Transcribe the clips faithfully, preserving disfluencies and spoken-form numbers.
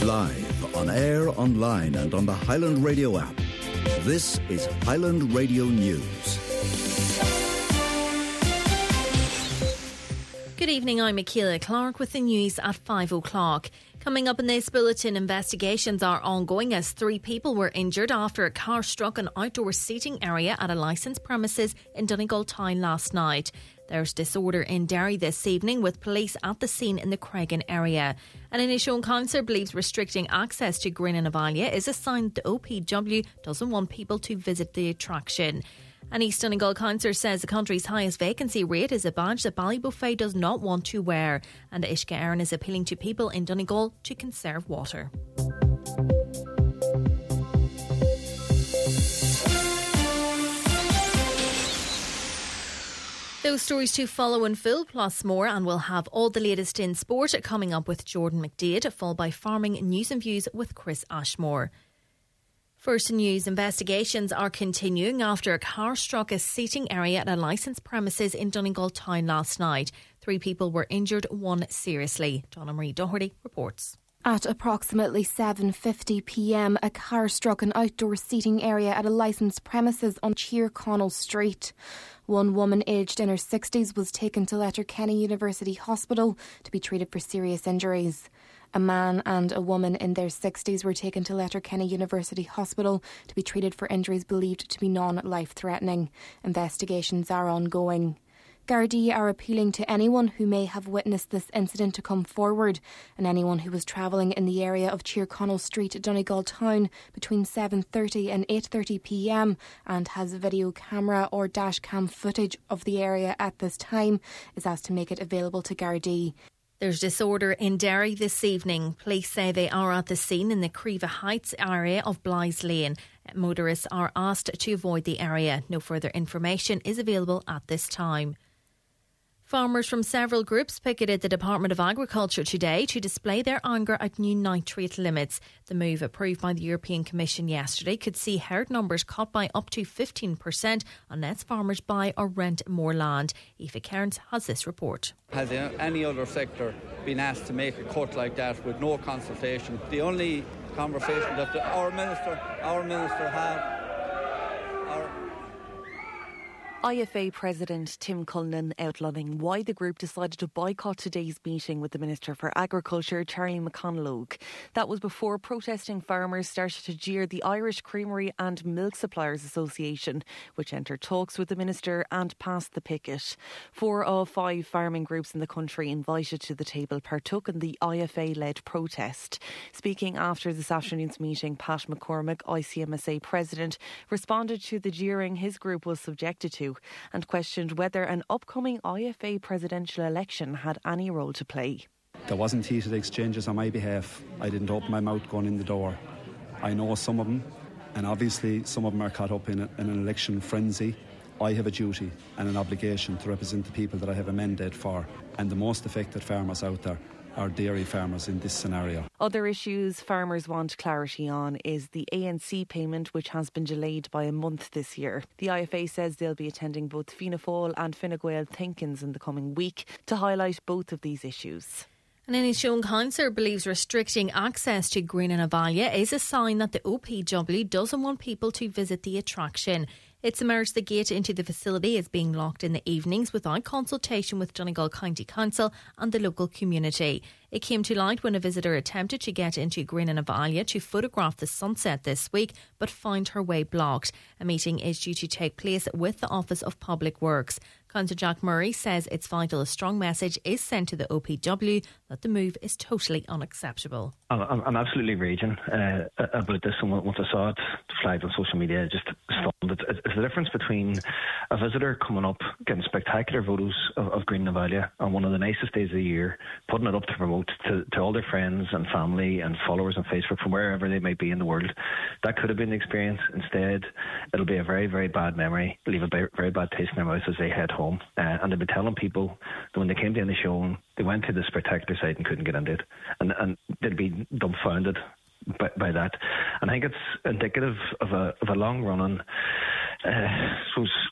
Live, on air, online and on the Highland Radio app. This is Highland Radio News. Good evening, I'm Michaela Clark with the news at five o'clock. Coming up in this bulletin, investigations are ongoing as three people were injured after a car struck an outdoor seating area at a licensed premises in Donegal Town last night. There's disorder in Derry this evening with police at the scene in the Craigan area. An Inishowen councillor believes restricting access to Green and Avalia is a sign that the O P W doesn't want people to visit the attraction. An East Donegal councillor says the country's highest vacancy rate is a badge that Ballybuffet does not want to wear. And Ishka Aaron is appealing to people in Donegal to conserve water. Those stories to follow in full, plus more, and we'll have all the latest in sport coming up with Jordan McDade, followed by farming news and views with Chris Ashmore. First news, investigations are continuing after a car struck a seating area at a licensed premises in Donegal Town last night. Three people were injured, one seriously. Donna Marie Doherty reports. At approximately seven fifty p m, a car struck an outdoor seating area at a licensed premises on Cheerconnell Street. One woman aged in her sixties was taken to Letterkenny University Hospital to be treated for serious injuries. A man and a woman in their sixties were taken to Letterkenny University Hospital to be treated for injuries believed to be non-life-threatening. Investigations are ongoing. Gardaí are appealing to anyone who may have witnessed this incident to come forward, and anyone who was travelling in the area of Cheerconnell Street, Donegal Town between seven thirty and eight thirty p m and has video camera or dash cam footage of the area at this time is asked to make it available to Gardaí. There's disorder in Derry this evening. Police say they are at the scene in the Creva Heights area of Blythe Lane. Motorists are asked to avoid the area. No further information is available at this time. Farmers from several groups picketed the Department of Agriculture today to display their anger at new nitrate limits. The move, approved by the European Commission yesterday, could see herd numbers cut by up to fifteen percent unless farmers buy or rent more land. Aoife Cairns has this report. Has any other sector been asked to make a cut like that with no consultation? The only conversation that the, our minister, our minister had. I F A President Tim Cullinan outlining why the group decided to boycott today's meeting with the Minister for Agriculture, Charlie McConalogue. That was before protesting farmers started to jeer the Irish Creamery and Milk Suppliers Association, which entered talks with the Minister and passed the picket. Four of five farming groups in the country invited to the table partook in the I F A-led protest. Speaking after this afternoon's meeting, Pat McCormick, I C M S A President, responded to the jeering his group was subjected to and questioned whether an upcoming I F A presidential election had any role to play. There wasn't heated exchanges on my behalf. I didn't open my mouth going in the door. I know some of them, and obviously some of them are caught up in, a, in an election frenzy. I have a duty and an obligation to represent the people that I have a mandate for, and the most affected farmers out there are dairy farmers in this scenario. Other issues farmers want clarity on is the A N C payment, which has been delayed by a month this year. The I F A says they'll be attending both Fianna Fáil and Fine Gael think-ins in the coming week to highlight both of these issues. An Inishowen councillor believes restricting access to Green and Avalia is a sign that the O P W doesn't want people to visit the attraction. It's emerged the gate into the facility is being locked in the evenings without consultation with Donegal County Council and the local community. It came to light when a visitor attempted to get into Green and Avalia to photograph the sunset this week, but found her way blocked. A meeting is due to take place with the Office of Public Works. Councillor Jack Murray says it's vital a strong message is sent to the O P W that the move is totally unacceptable. I'm, I'm absolutely raging uh, about this, and once I saw it flagged on social media, I just stunned. It's, it's the difference between a visitor coming up, getting spectacular photos of, of Green and Avalia on one of the nicest days of the year, putting it up to promote to, to all their friends and family and followers on Facebook from wherever they might be in the world. That could have been the experience. Instead, it'll be a very, very bad memory, leave a very bad taste in their mouth as they head home. Uh, and they'll be telling people that when they came down the show, they went to the spectacular site and couldn't get into it. And, and they'll be dumbfounded by, by that. And I think it's indicative of a, of a long-running, uh, I suppose,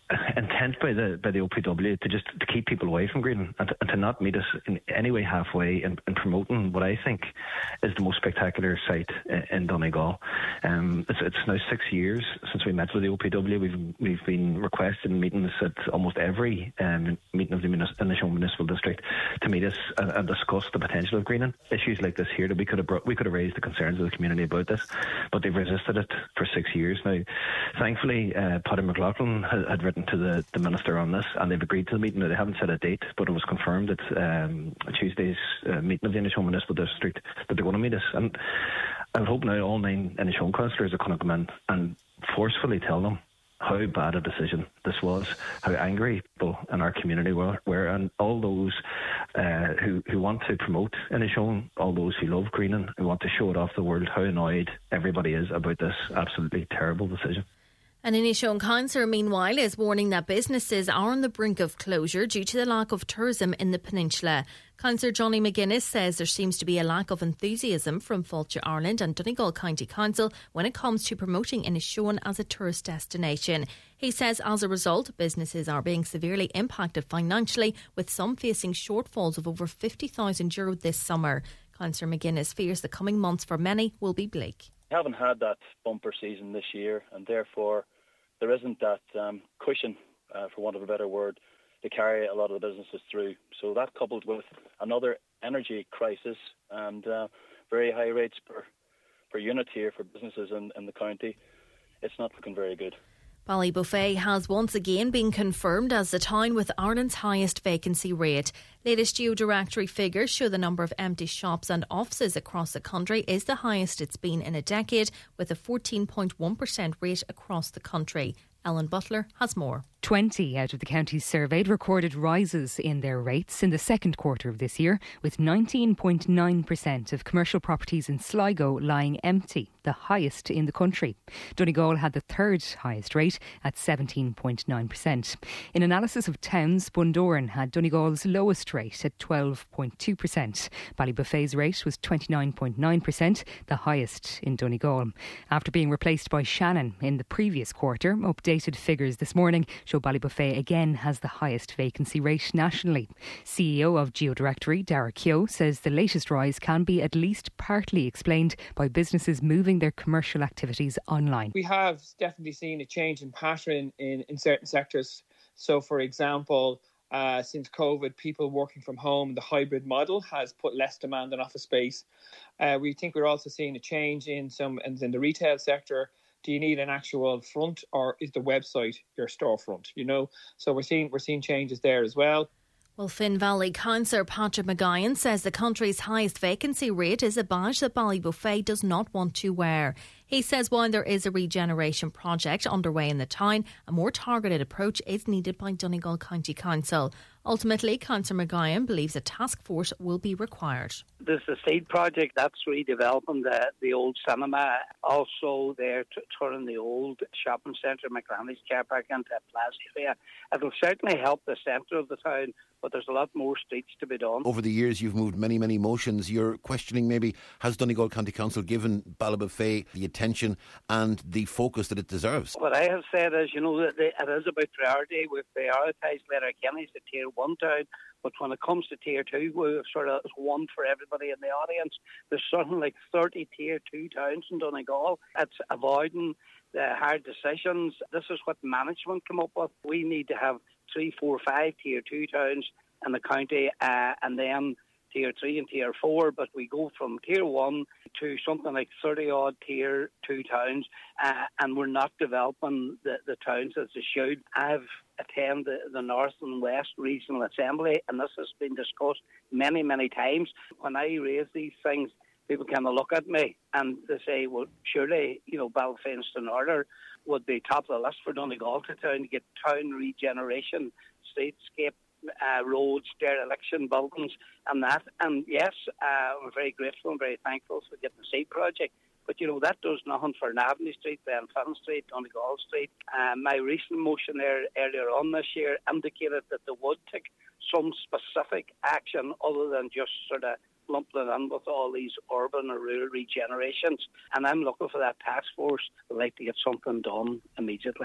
intent by the by the O P W to just to keep people away from Greenland and to, and to not meet us in any way halfway in, in promoting what I think is the most spectacular site in, in Donegal. Um, it's, it's now six years since we met with the O P W. We've we've been requested in meetings at almost every um, meeting of the Inishowen Municipal District to meet us and, and discuss the potential of Greenland. Issues like this here that we could have brought, we could have raised the concerns of the community about this, but they've resisted it for six years now. Thankfully, uh, Paddy McLaughlin had, had written to the, the minister on this, and they've agreed to the meeting. Now, they haven't set a date, but it was confirmed at um, Tuesday's uh, meeting of the Inishowen Municipal District that they're going to meet us. And I would hope now all nine Inishowen councillors are going to come in and forcefully tell them how bad a decision this was, how angry people in our community were, were and all those uh, who, who want to promote Inishowen, all those who love Greenland, who want to show it off the world, how annoyed everybody is about this absolutely terrible decision. An Inishowen councillor, meanwhile, is warning that businesses are on the brink of closure due to the lack of tourism in the peninsula. Councillor Johnny McGuinness says there seems to be a lack of enthusiasm from Fáilte Ireland and Donegal County Council when it comes to promoting Inishowen as a tourist destination. He says as a result, businesses are being severely impacted financially, with some facing shortfalls of over fifty thousand euro this summer. Councillor McGuinness fears the coming months for many will be bleak. We haven't had that bumper season this year, and therefore there isn't that um, cushion, uh, for want of a better word, to carry a lot of the businesses through. So that, coupled with another energy crisis and uh, very high rates per, per unit here for businesses in, in the county, it's not looking very good. Ballybofey has once again been confirmed as the town with Ireland's highest vacancy rate. Latest Geodirectory figures show the number of empty shops and offices across the country is the highest it's been in a decade, with a fourteen point one percent rate across the country. Ellen Butler has more. twenty out of the counties surveyed recorded rises in their rates in the second quarter of this year, with nineteen point nine percent of commercial properties in Sligo lying empty, the highest in the country. Donegal had the third highest rate at seventeen point nine percent. In analysis of towns, Bundoran had Donegal's lowest rate at twelve point two percent. Ballybofey's rate was twenty-nine point nine percent, the highest in Donegal. After being replaced by Shannon in the previous quarter, updated figures this morning show Ballybofey again has the highest vacancy rate nationally. C E O of Geodirectory, Dara Keogh, says the latest rise can be at least partly explained by businesses moving their commercial activities online. We have definitely seen a change in pattern in, in certain sectors. So, for example, uh, since COVID, people working from home, the hybrid model has put less demand on office space. Uh, we think we're also seeing a change in some in the retail sector. Do you need an actual front, or is the website your storefront? You know, so we're seeing we're seeing changes there as well. Well, Finn Valley Councillor Patrick McGuyan says the country's highest vacancy rate is a badge that Ballybofey does not want to wear. He says while there is a regeneration project underway in the town, a more targeted approach is needed by Donegal County Council. Ultimately, Councillor McGuyan believes a task force will be required. There's the seed project that's redeveloping the, the old cinema. Also, they're t- turning the old shopping centre, McGranny's car park, into a plaza area. It'll certainly help the centre of the town, but there's a lot more streets to be done. Over the years, you've moved many, many motions. You're questioning maybe, has Donegal County Council given Ballybofey the attention and the focus that it deserves? What I have said is, you know, that it is about priority. We've prioritised Letterkenny as a tier one town, but when it comes to tier two, we've sort of one for everybody in the audience. There's something like thirty tier two towns in Donegal. It's avoiding the hard decisions. This is what management come up with. We need to have three, four, five tier two towns in the county, uh, and then tier three and tier four, but we go from tier one to something like thirty odd tier two towns, uh, and we're not developing the, the towns as they should. I've attended the, the North and West Regional Assembly, and this has been discussed many, many times. When I raise these things, people kind of look at me and they say, well, surely, you know, Ballybofey and Stannardner would be top of the list for Donegal to town to get town regeneration, streetscape, Uh, roads, dereliction, buildings and that. And yes, uh, we're very grateful and very thankful for getting the seed project. But, you know, that does nothing for Navanny Street, Glenfinn Street, Donegal Street. Uh, my recent motion there earlier on this year indicated that they would take some specific action other than just sort of lumping it in with all these urban or rural regenerations. And I'm looking for that task force. I'd like to get something done immediately.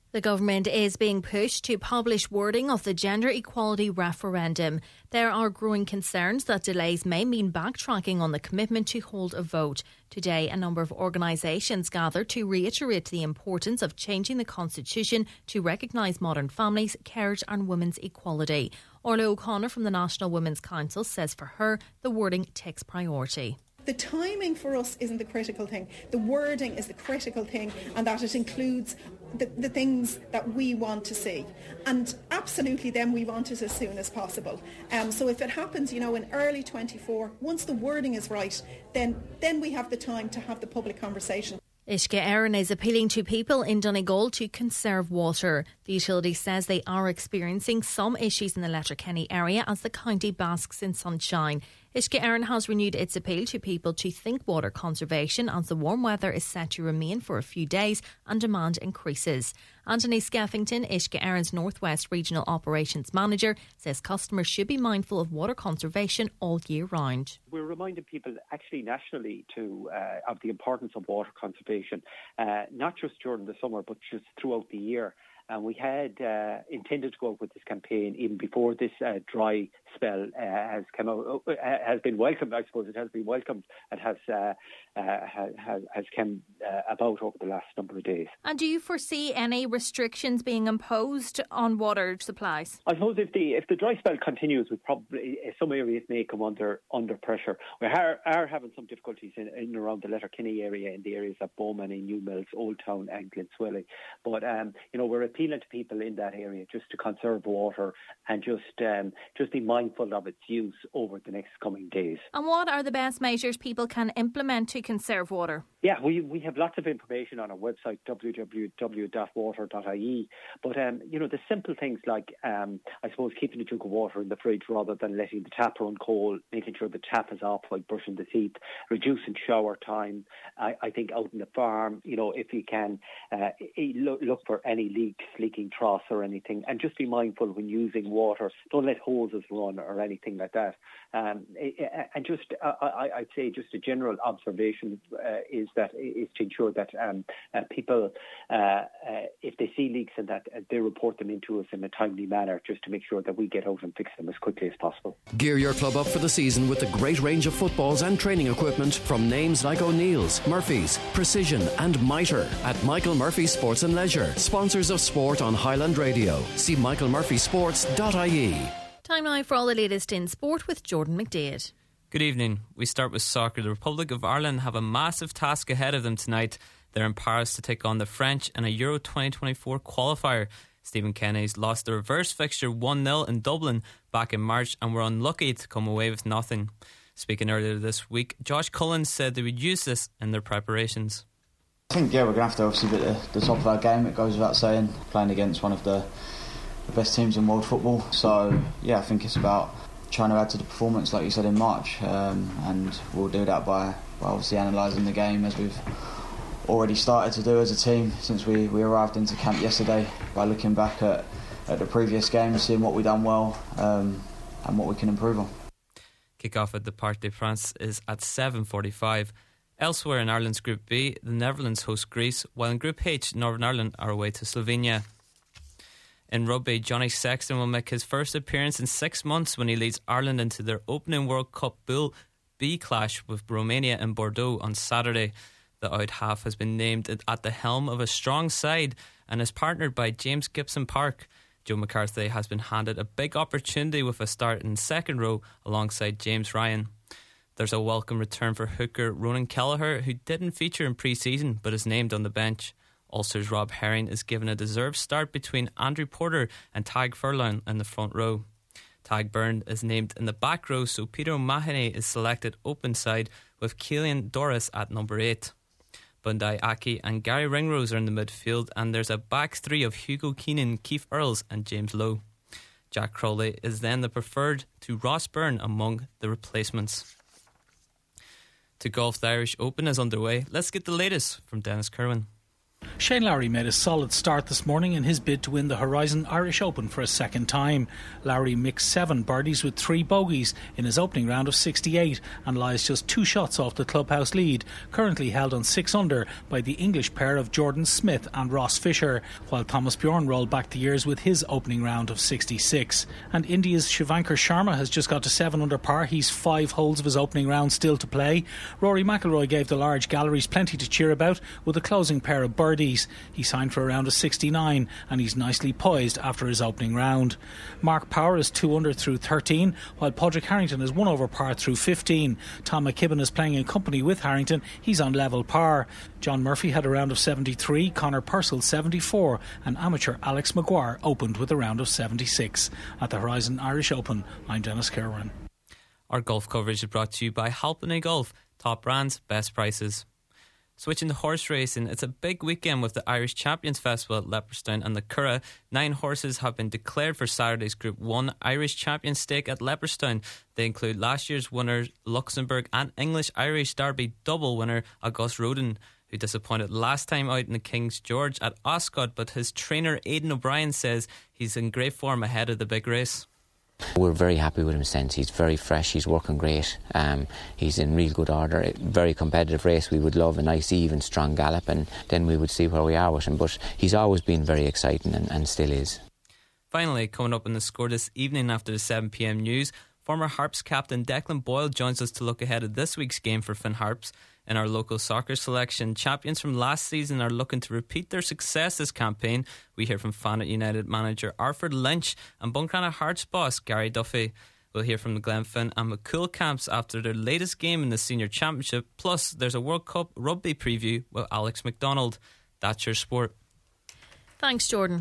The government is being pushed to publish wording of the gender equality referendum. There are growing concerns that delays may mean backtracking on the commitment to hold a vote. Today, a number of organisations gathered to reiterate the importance of changing the constitution to recognise modern families, carers and women's equality. Orla O'Connor from the National Women's Council says for her, the wording takes priority. The timing for us isn't the critical thing. The wording is the critical thing, and that it includes the, the things that we want to see. And absolutely then we want it as soon as possible. Um, so if it happens, you know, in early twenty-four, once the wording is right, then, then we have the time to have the public conversation. Uisce Éireann is appealing to people in Donegal to conserve water. The utility says they are experiencing some issues in the Letterkenny area as the county basks in sunshine. Uisce Éireann has renewed its appeal to people to think water conservation as the warm weather is set to remain for a few days and demand increases. Anthony Skeffington, Uisce Éireann's Northwest Regional Operations Manager, says customers should be mindful of water conservation all year round. We're reminding people actually nationally to uh, of the importance of water conservation, uh, not just during the summer but just throughout the year. And we had uh, intended to go out with this campaign even before this uh, dry spell uh, has come out, uh, has been welcomed. I suppose it has been welcomed and has uh, uh, has has come uh, about over the last number of days. And do you foresee any restrictions being imposed on water supplies? I suppose if the if the dry spell continues, we probably some areas may come under under pressure. We are, are having some difficulties in, in and around the Letterkenny area, in the areas of Bowman and Newmills, Old Town and Glenswilly. But um, you know, we're appealing to people in that area just to conserve water and just um, just be mindful of its use over the next coming days. And what are the best measures people can implement to conserve water? Yeah, we we have lots of information on our website, w w w dot water dot i e. But, um, you know, the simple things like, um, I suppose, keeping a jug of water in the fridge rather than letting the tap run cold, making sure the tap is off while brushing the teeth, reducing shower time. I, I think out in the farm, you know, if you can, uh, look, look for any leaks, leaking troughs or anything, and just be mindful when using water. Don't let hoses run or anything like that. Um, and just, I, I'd say just a general observation uh, is that is to ensure that um, uh, people, uh, uh, if they see leaks and that uh, they report them into us in a timely manner, just to make sure that we get out and fix them as quickly as possible. Gear your club up for the season with a great range of footballs and training equipment from names like O'Neill's, Murphy's, Precision and Mitre at Michael Murphy Sports and Leisure, sponsors of sport on Highland Radio. See michael murphy sports dot i e. Time now for all the latest in sport with Jordan McDaid. Good evening. We start with soccer. The Republic of Ireland have a massive task ahead of them tonight. They're in Paris to take on the French in a Euro twenty twenty-four qualifier. Stephen Kenny's lost the reverse fixture one nil in Dublin back in March and were unlucky to come away with nothing. Speaking earlier this week, Josh Cullen said they would use this in their preparations. I think, yeah, we're going to have to obviously be at the, the top of our game. It goes without saying, playing against one of the, the best teams in world football. So, yeah, I think it's about trying to add to the performance, like you said, in March. Um, and we'll do that by, by obviously analysing the game as we've already started to do as a team since we, we arrived into camp yesterday, by looking back at, at the previous games, seeing what we've done well um, and what we can improve on. Kick-off at the Parc des Princes is at seven forty-five. Elsewhere in Ireland's Group B, the Netherlands host Greece, while in Group H, Northern Ireland are away to Slovenia. In rugby, Johnny Sexton will make his first appearance in six months when he leads Ireland into their opening World Cup Pool B clash with Romania and Bordeaux on Saturday. The out half has been named at the helm of a strong side and is partnered by James Gibson Park. Joe McCarthy has been handed a big opportunity with a start in second row alongside James Ryan. There's a welcome return for hooker Ronan Kelleher, who didn't feature in pre-season but is named on the bench. Ulster's Rob Herring is given a deserved start between Andrew Porter and Tadhg Furlong in the front row. Tadhg Byrne is named in the back row, so Peter O'Mahony is selected open side with Keelan Doris at number eight. Bundai Aki and Gary Ringrose are in the midfield, and there's a back three of Hugo Keenan, Keith Earls and James Lowe. Jack Crowley is then the preferred to Ross Byrne among the replacements. To golf, the Irish Open is underway. Let's get the latest from Dennis Kerwin. Shane Lowry made a solid start this morning in his bid to win the Horizon Irish Open for a second time. Lowry mixed seven birdies with three bogeys in his opening round of sixty-eight and lies just two shots off the clubhouse lead, currently held on six under by the English pair of Jordan Smith and Ross Fisher, while Thomas Bjorn rolled back the years with his opening round of sixty-six. And India's Shivankar Sharma has just got to seven under par. He's five holes of his opening round still to play. Rory McIlroy gave the large galleries plenty to cheer about with a closing pair of birdies. He signed for a round of sixty-nine and he's nicely poised after his opening round. Mark Power is two under through thirteen, while Padraig Harrington is one over par through fifteen. Tom McKibben is playing in company with Harrington. He's on level par. John Murphy had a round of seventy-three, Conor Purcell seventy-four, and amateur Alex Maguire opened with a round of seventy-six. At the Horizon Irish Open, I'm Dennis Kerwin. Our golf coverage is brought to you by Halpine Golf. Top brands, best prices. Switching to horse racing, it's a big weekend with the Irish Champions Festival at Leopardstown and the Curragh. Nine horses have been declared for Saturday's Group one Irish Champions Stake at Leopardstown. They include last year's winner Luxembourg and English-Irish Derby double winner Auguste Rodin, who disappointed last time out in the King's George at Oscott, but his trainer Aidan O'Brien says he's in great form ahead of the big race. We're very happy with him since. He's very fresh, he's working great, um, he's in real good order. Very competitive race. We would love a nice even strong gallop and then we would see where we are with him, but he's always been very exciting and, and still is. Finally, coming up in the score this evening after the seven p m news, former Harps captain Declan Boyle joins us to look ahead at this week's game for Finn Harps. In our local soccer selection, champions from last season are looking to repeat their success this campaign. We hear from Fannet United manager Arthur Lynch and Buncrana Hearts boss Gary Duffy. We'll hear from the Glenfin and McCool camps after their latest game in the Senior Championship. Plus, there's a World Cup rugby preview with Alex McDonald. That's your sport. Thanks, Jordan.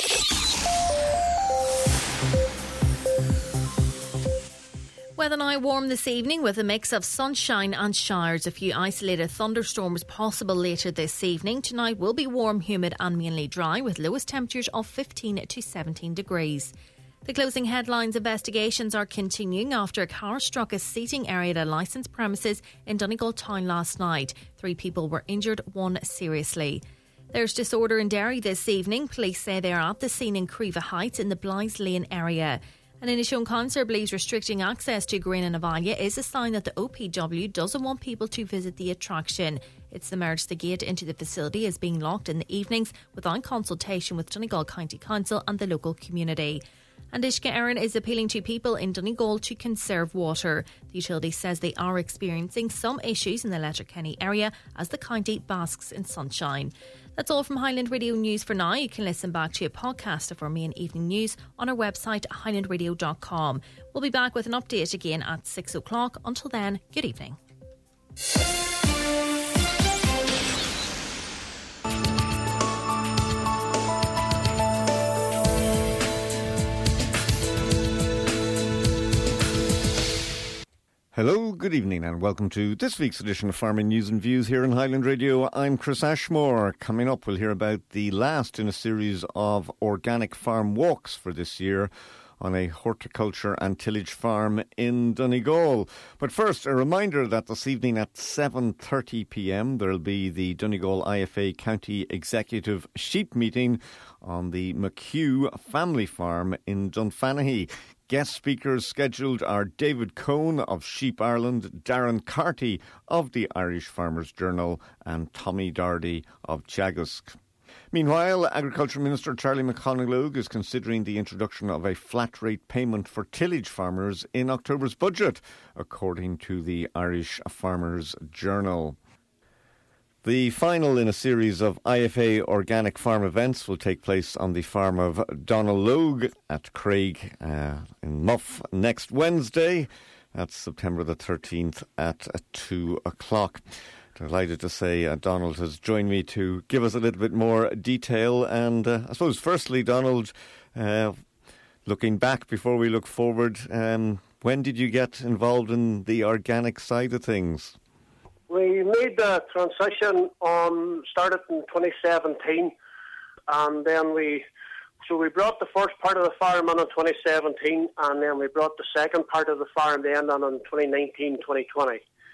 Weather now warm this evening with a mix of sunshine and showers. A few isolated thunderstorms possible later this evening. Tonight will be warm, humid and mainly dry with lowest temperatures of fifteen to seventeen degrees. The closing headlines: investigations are continuing after a car struck a seating area at a licensed premises in Donegal town last night. Three people were injured, one seriously. There's disorder in Derry this evening. Police say they are at the scene in Creva Heights in the Blythe Lane area. And Inishowen Council believes restricting access to Green and Avalia is a sign that the O P W doesn't want people to visit the attraction. It's the merge the gate into the facility is being locked in the evenings without consultation with Donegal County Council and the local community. And Ishka Erin is appealing to people in Donegal to conserve water. The utility says they are experiencing some issues in the Letterkenny area as the county basks in sunshine. That's all from Highland Radio News for now. You can listen back to a podcast of our main evening news on our website, highland radio dot com. We'll be back with an update again at six o'clock. Until then, good evening. Hello, good evening and welcome to this week's edition of Farming News and Views here on Highland Radio. I'm Chris Ashmore. Coming up, we'll hear about the last in a series of organic farm walks for this year on a horticulture and tillage farm in Donegal. But first, a reminder that this evening at seven thirty p m there'll be the Donegal I F A County Executive Sheep Meeting on the McHugh Family Farm in Dunfanaghy. Guest speakers scheduled are David Cohn of Sheep Ireland, Darren Carty of the Irish Farmers Journal and Tommy Dardy of Teagasc. Meanwhile, Agriculture Minister Charlie McConalogue is considering the introduction of a flat rate payment for tillage farmers in October's budget, according to the Irish Farmers Journal. The final in a series of I F A organic farm events will take place on the farm of Donald Logue at Craig uh, in Muff next Wednesday. That's September the thirteenth at two o'clock. Delighted to say uh, Donald has joined me to give us a little bit more detail. And uh, I suppose firstly, Donald, uh, looking back before we look forward, um, when did you get involved in the organic side of things? We made the transition on, started in twenty seventeen, and then we, so we brought the first part of the farm in in twenty seventeen, and then we brought the second part of the farm then in in twenty nineteen, twenty twenty.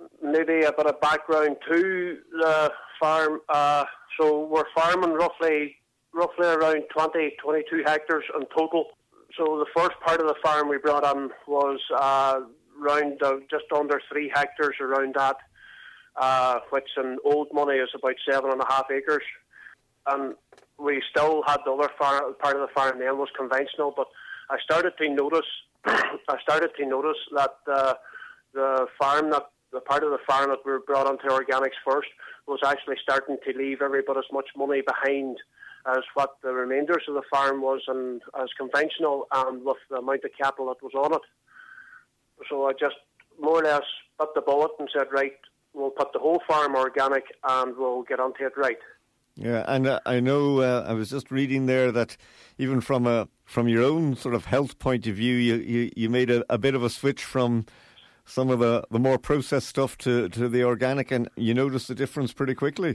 maybe a bit of background to the farm. Uh, so we're farming roughly roughly around twenty, twenty-two hectares in total. So the first part of the farm we brought in was uh, around uh, just under three hectares around that, uh, which in old money is about seven and a half acres. And we still had the other far, part of the farm then was conventional, but I started to notice, I started to notice that uh, the farm that the part of the farm that we brought into organics first was actually starting to leave every bit as much money behind as what the remainders of the farm was, and as conventional, and with the amount of capital that was on it. So I just more or less bit the bullet and said, right, we'll put the whole farm organic and we'll get onto it right. Yeah, and uh, I know uh, I was just reading there that even from a from your own sort of health point of view, you, you, you made a, a bit of a switch from some of the, the more processed stuff to, to the organic, and you noticed the difference pretty quickly.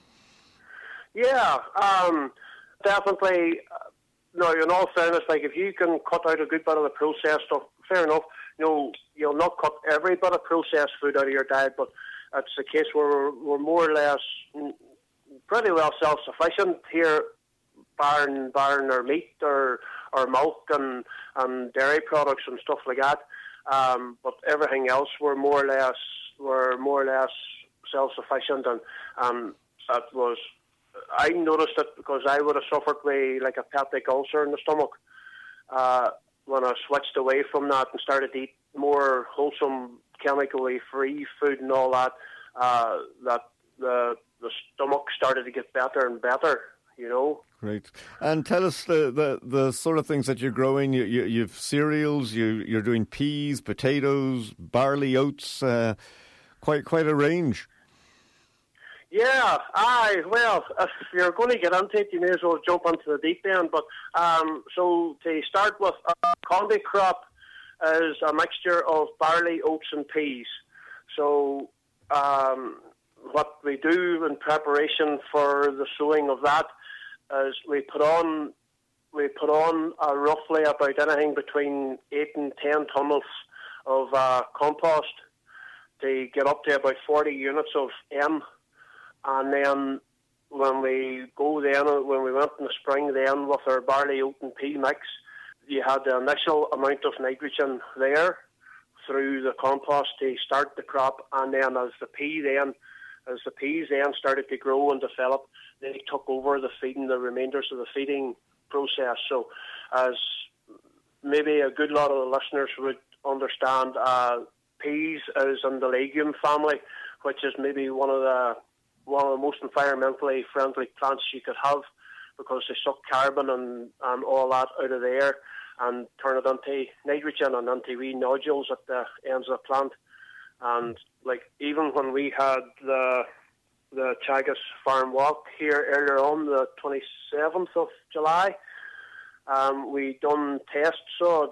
Yeah, um, definitely. Uh, no, in all fairness, like if you can cut out a good bit of the processed stuff, fair enough. You know, you'll not cut every bit of processed food out of your diet, but it's a case where we're, we're more or less pretty well self-sufficient here, barring, barring our meat or, or milk and, and dairy products and stuff like that. Um, but everything else, we're more or less, we're more or less self-sufficient, and um, that was. I noticed it because I would have suffered with like a peptic ulcer in the stomach uh, when I switched away from that and started to eat more wholesome, chemically free food and all that. Uh, that the the stomach started to get better and better, you know. Great. And tell us the, the, the sort of things that you're growing. You, you, you've cereals. You you're doing peas, potatoes, barley, oats. Uh, quite quite a range. Yeah, aye, well, if you're going to get into it, you may as well jump into the deep end. But um, so to start with, our combi crop is a mixture of barley, oats and peas. So um, what we do in preparation for the sowing of that is we put on we put on uh, roughly about anything between eight and ten tons of uh, compost to get up to about forty units of M. And then when we go then, when we went in the spring then with our barley, oat and pea mix, you had the initial amount of nitrogen there through the compost to start the crop, and then as the pea then, as the peas then started to grow and develop, they took over the feeding, the remainders of the feeding process. So as maybe a good lot of the listeners would understand, uh, peas is in the legume family, which is maybe one of the one of the most environmentally friendly plants you could have, because they suck carbon and, and all that out of the air and turn it into nitrogen and into wee nodules at the ends of the plant. And like even when we had the the Chagas Farm Walk here earlier on, the twenty-seventh of July, um, we done test sods.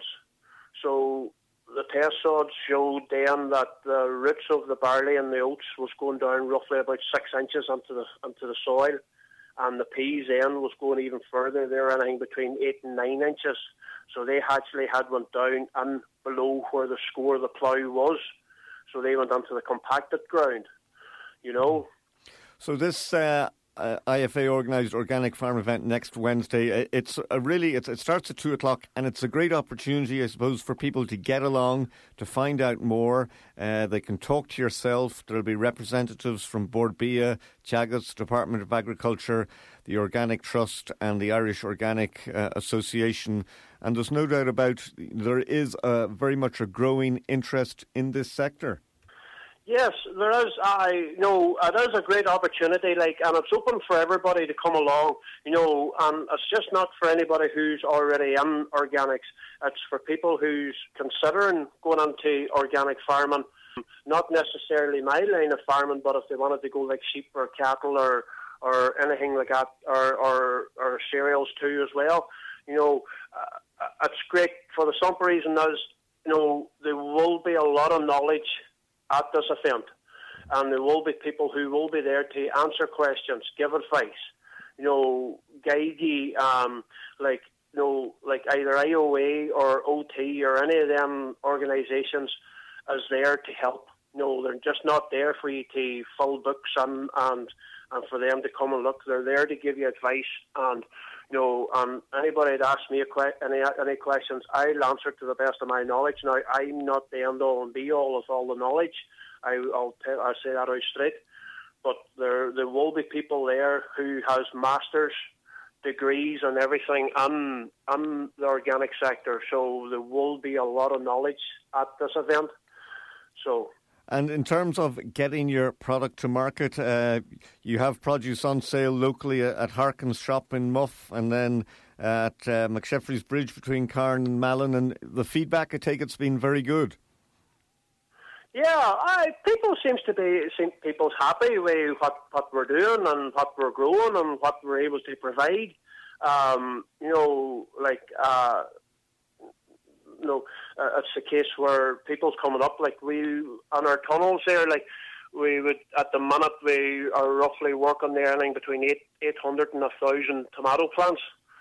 So the test sods showed then that the roots of the barley and the oats was going down roughly about six inches into the into the soil, and the peas then was going even further. They were anything between eight and nine inches. So they actually had went down and below where the score of the plough was. So they went onto the compacted ground, you know. So this uh, uh, I F A organised organic farm event next Wednesday, it's a really it's, it starts at two o'clock, and it's a great opportunity, I suppose, for people to get along, to find out more. Uh, they can talk to yourself. There'll be representatives from Bord Bia, Chagas, Department of Agriculture, the Organic Trust and the Irish Organic uh, Association. And there's no doubt about there is uh, very much a growing interest in this sector. Yes, there is. I know it is a great opportunity, like, and it's open for everybody to come along. You know, and it's just not for anybody who's already in organics. It's for people who's considering going into organic farming. Not necessarily my line of farming, but if they wanted to go like sheep or cattle or or anything like that, or or, or cereals too as well. You know, uh, it's great for the simple reason is, you know, there will be a lot of knowledge at this event, and there will be people who will be there to answer questions, give advice, you know, guide you, um, like, you know, like either I O A or O T or any of them organisations is there to help, you know, they're just not there for you to fill books and, and, and for them to come and look. They're there to give you advice. And, you know, um, anybody that asks me a que- any, any questions, I'll answer to the best of my knowledge. Now, I'm not the end-all and be-all of all the knowledge. I, I'll, tell, I'll say that out straight. But there, there will be people there who has masters degrees and everything in, in the organic sector. So there will be a lot of knowledge at this event. So... And in terms of getting your product to market, uh, you have produce on sale locally at Harkin's shop in Muff and then at uh, McSheffrey's Bridge between Carn and Malin. And the feedback, I take it's been very good. Yeah, I, people seems to be seem people's happy with what, what we're doing and what we're growing and what we're able to provide. Um, you know, like... Uh, You know, uh, it's a case where people's coming up, like we, on our tunnels there, like we would, at the minute, we are roughly working there anything between eight, 800 and one thousand tomato plants.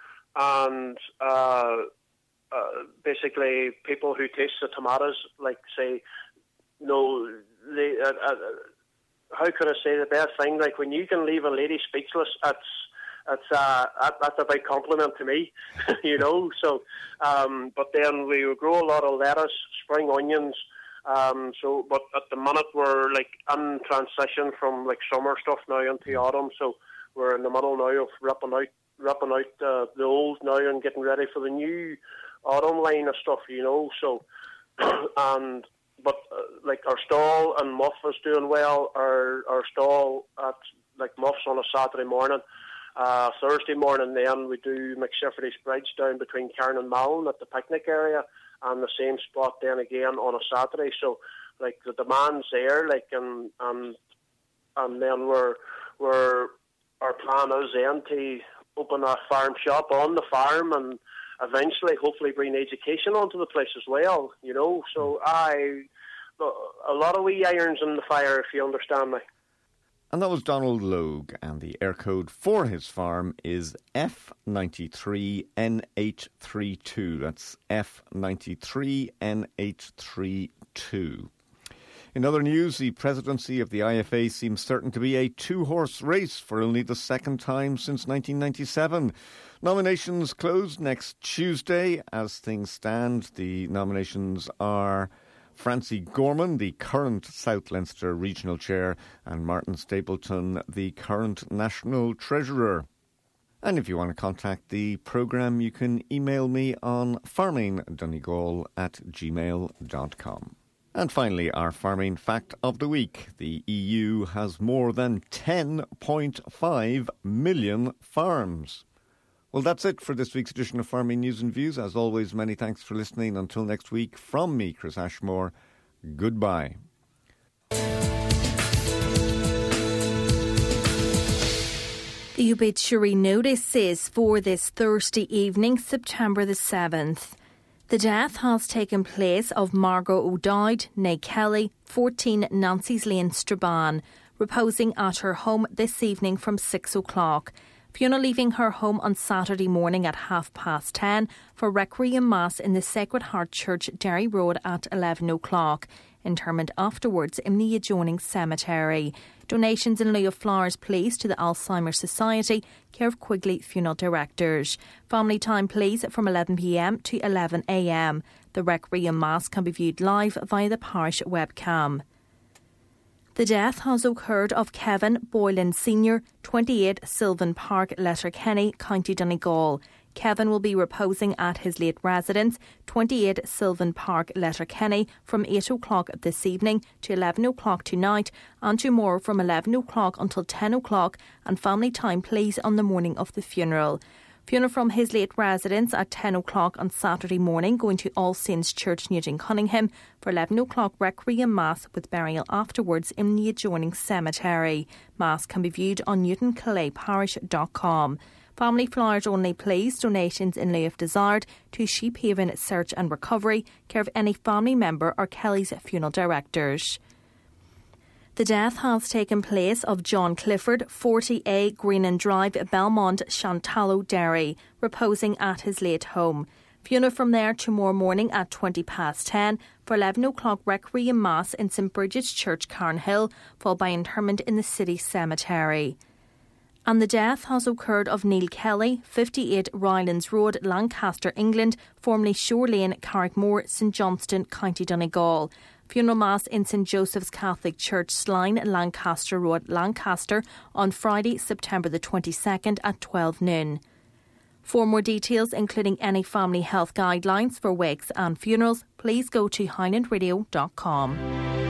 And uh, uh, basically people who taste the tomatoes, like say, you know, they, uh, uh, how could I say the best thing? Like when you can leave a lady speechless, it's, It's uh, that's a big compliment to me, you know. So, um, but then we grow a lot of lettuce, spring onions. Um, so, but at the minute we're like in transition from like summer stuff now into autumn. So we're in the middle now of ripping out, ripping out uh, the old now and getting ready for the new autumn line of stuff, you know. So, and but uh, like our stall in Muff is doing well. Our our stall at like Muff's on a Saturday morning. Uh, Thursday morning then we do McSheffrey's Bridge down between Carn and Malin at the picnic area, and the same spot then again on a Saturday. So like the demand's there, like and and and then we're we're our plan is then to open a farm shop on the farm and eventually hopefully bring education onto the place as well, you know. So I a lot of wee irons in the fire, if you understand me. And that was Donald Logue, and the air code for his farm is F ninety-three N H thirty-two. That's F ninety-three N H thirty-two. In other news, the presidency of the I F A seems certain to be a two-horse race for only the second time since nineteen ninety-seven. Nominations close next Tuesday. As things stand, the nominations are Francie Gorman, the current South Leinster Regional Chair, and Martin Stapleton, the current National Treasurer. And if you want to contact the programme, you can email me on farmingdonegal at gmail dot com. And finally, our farming fact of the week. The E U has more than ten point five million farms. Well, that's it for this week's edition of Farming News and Views. As always, many thanks for listening. Until next week, from me, Chris Ashmore, goodbye. The obituary notices for this Thursday evening, September the seventh. The death has taken place of Margot O'Dowd, née Kelly, fourteen Nancy's Lane, Strabane, reposing at her home this evening from six o'clock. Fiona leaving her home on Saturday morning at half past ten for Requiem Mass in the Sacred Heart Church, Derry Road at eleven o'clock. Interment afterwards in the adjoining cemetery. Donations in lieu of flowers please to the Alzheimer's Society, care of Quigley Funeral Directors. Family time please from eleven p m to eleven a m. The Requiem Mass can be viewed live via the parish webcam. The death has occurred of Kevin Boylan Senior, twenty-eight Sylvan Park, Letterkenny, County Donegal. Kevin will be reposing at his late residence, twenty-eight Sylvan Park, Letterkenny, from eight o'clock this evening to eleven o'clock tonight, and tomorrow from eleven o'clock until ten o'clock, and family time please on the morning of the funeral. Funeral from his late residence at ten o'clock on Saturday morning, going to All Saints Church, Newton Cunningham, for eleven o'clock Requiem Mass with burial afterwards in the adjoining cemetery. Mass can be viewed on newton calais parish dot com. Family flowers only please, donations in lieu of desired to Sheephaven Search and Recovery, care of any family member or Kelly's Funeral Directors. The death has taken place of John Clifford, forty A Greenan Drive, Belmont, Shantallow, Derry, reposing at his late home. Funeral from there tomorrow morning at twenty past ten for eleven o'clock Requiem Mass in St Bridget's Church, Carnhill, followed by interment in the city cemetery. And the death has occurred of Neil Kelly, fifty-eight Rylands Road, Lancaster, England, formerly Shore Lane, Carrickmore, St Johnston, County Donegal. Funeral Mass in St Joseph's Catholic Church, Sline, Lancaster Road, Lancaster, on Friday, September the twenty-second at twelve noon. For more details, including any family health guidelines for wakes and funerals, please go to highland radio dot com.